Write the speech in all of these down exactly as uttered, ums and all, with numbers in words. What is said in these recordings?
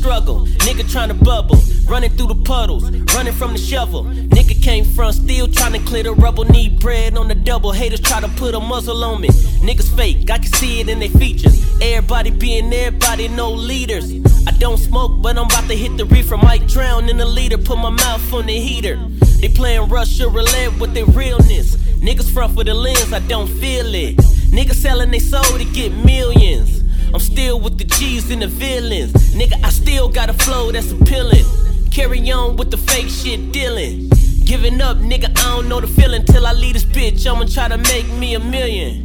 struggle. Nigga tryna bubble, running through the puddles, running from the shovel. Nigga came from still tryna clear the rubble. Need bread on the double. Haters try to put a muzzle on me. Niggas fake, I can see it in their features. Everybody being everybody, no leaders. I don't smoke, but I'm about to hit the reefer. Might drown in the leader, put my mouth on the heater. They playing Russia roulette with their realness. Niggas front for the lens, I don't feel it. Niggas selling their soul to get millions. I'm still with the G's and the villains. Nigga, I still got a flow that's appealing. Carry on with the fake shit dealing. Giving up, nigga, I don't know the feeling. Till I leave this bitch, I'ma try to make me a million.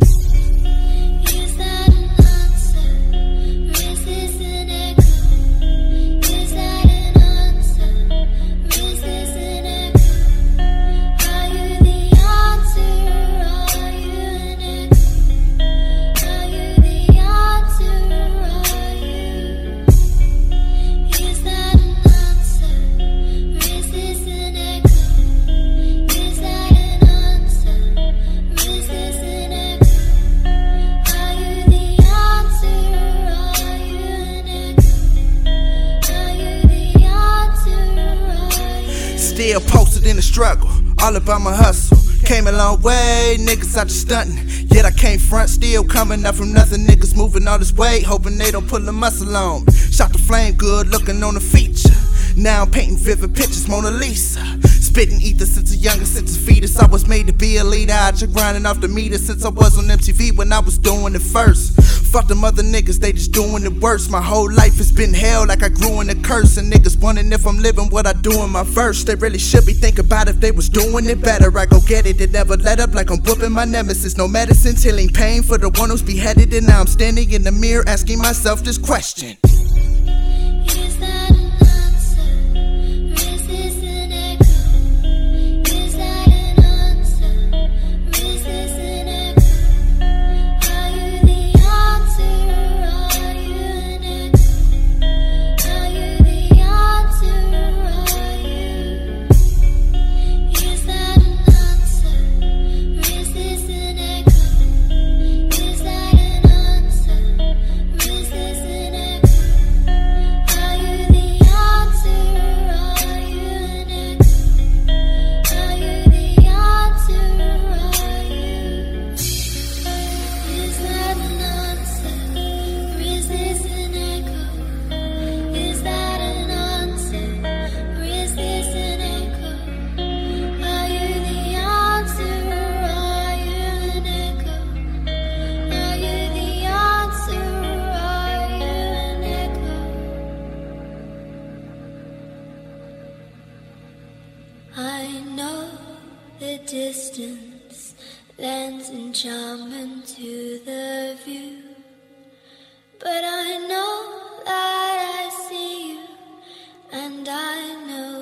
Still posted in the struggle, all about my hustle. Came a long way, niggas out just stunting. Yet I came front, still coming up from nothing. Niggas moving all this weight, hoping they don't pull a muscle on me. Shot the flame, good looking on the feature. Now I'm painting vivid pictures, Mona Lisa. Spitting ether since a younger, since a fetus. I was made to be a leader, I just grinding off the meter since I was on M T V when I was doing it first. Fuck them other niggas, they just doing it worse. My whole life has been hell like I grew in a curse. And niggas wondering if I'm living what I do in my verse. They really should be thinking about if they was doing it better. I go get it, it never let up like I'm whooping my nemesis. No medicines, healing pain for the one who's beheaded. And now I'm standing in the mirror asking myself this question. I know the distance lends enchantment to the view, but I know that I see you, and I know